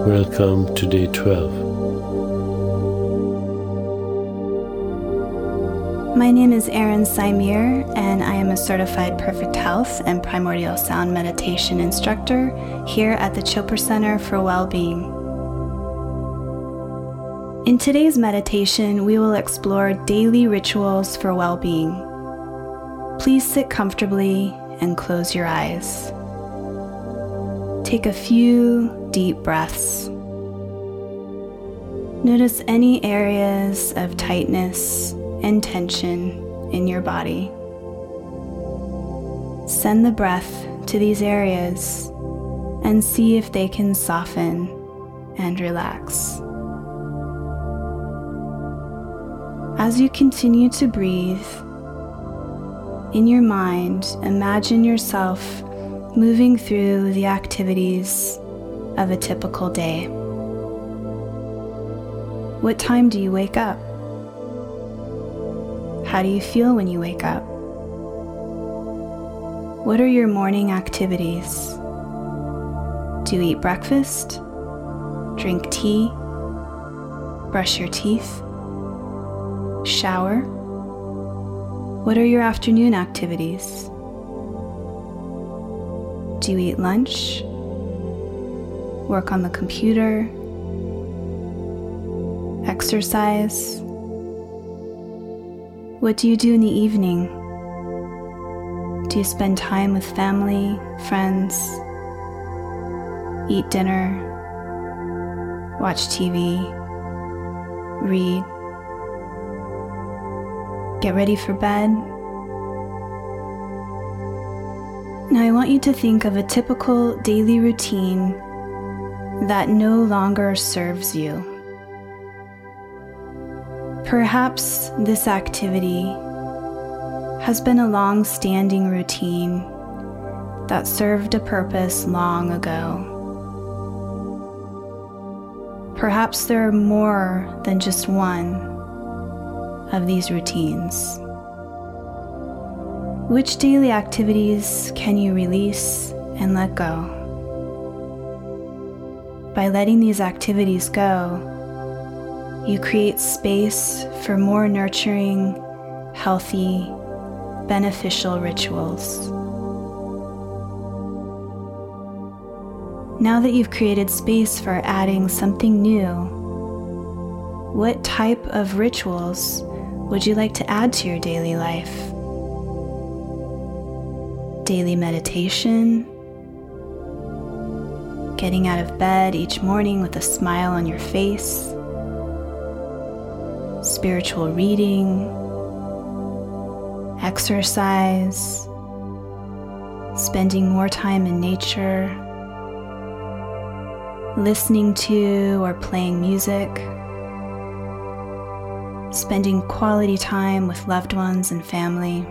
Welcome to day 12. My name is Erin Saimir, and I am a certified Perfect Health and Primordial Sound Meditation instructor here at the Chopra Center for Wellbeing. In today's meditation, we will explore daily rituals for well-being. Please sit comfortably and close your eyes. Take a few deep breaths. Notice any areas of tightness and tension in your body. Send the breath to these areas and see if they can soften and relax. As you continue to breathe, in your mind, imagine yourself moving through the activities of a typical day. What time do you wake up? How do you feel when you wake up? What are your morning activities? Do you eat breakfast? Drink tea? Brush your teeth? Shower? What are your afternoon activities? Do you eat lunch? Work on the computer? Exercise? What do you do in the evening? Do you spend time with family, friends? Eat dinner? Watch TV? Read? Get ready for bed? Now I want you to think of a typical daily routine that no longer serves you. Perhaps this activity has been a long-standing routine that served a purpose long ago. Perhaps there are more than just one of these routines. Which daily activities can you release and let go? By letting these activities go, you create space for more nurturing, healthy, beneficial rituals. Now that you've created space for adding something new, what type of rituals would you like to add to your daily life? Daily meditation, getting out of bed each morning with a smile on your face, spiritual reading, exercise, spending more time in nature, listening to or playing music, spending quality time with loved ones and family.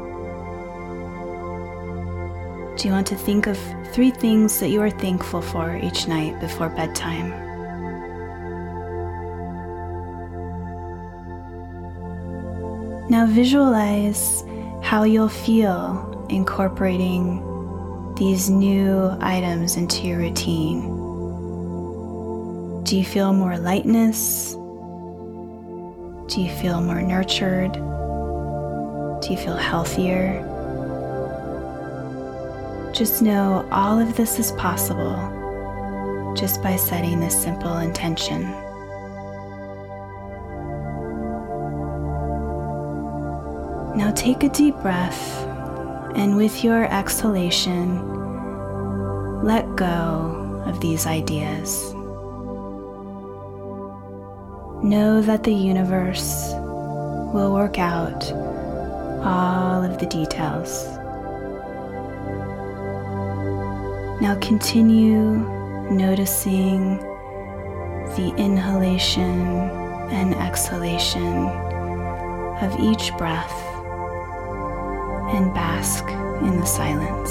Do you want to think of 3 things that you are thankful for each night before bedtime? Now visualize how you'll feel incorporating these new items into your routine. Do you feel more lightness? Do you feel more nurtured? Do you feel healthier? Just know all of this is possible just by setting this simple intention. Now take a deep breath, and with your exhalation, let go of these ideas. Know that the universe will work out all of the details. Now continue noticing the inhalation and exhalation of each breath and bask in the silence.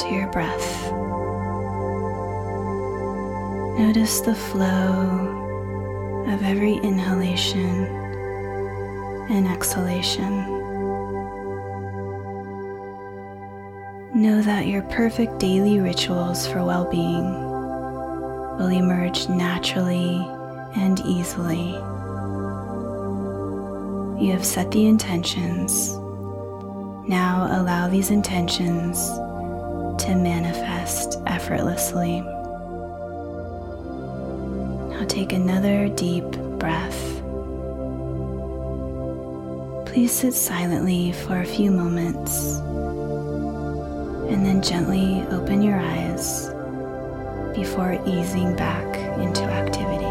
to your breath. Notice the flow of every inhalation and exhalation. Know that your perfect daily rituals for well-being will emerge naturally and easily. You have set the intentions. Now allow these intentions to manifest effortlessly. Now take another deep breath. Please sit silently for a few moments and then gently open your eyes before easing back into activity.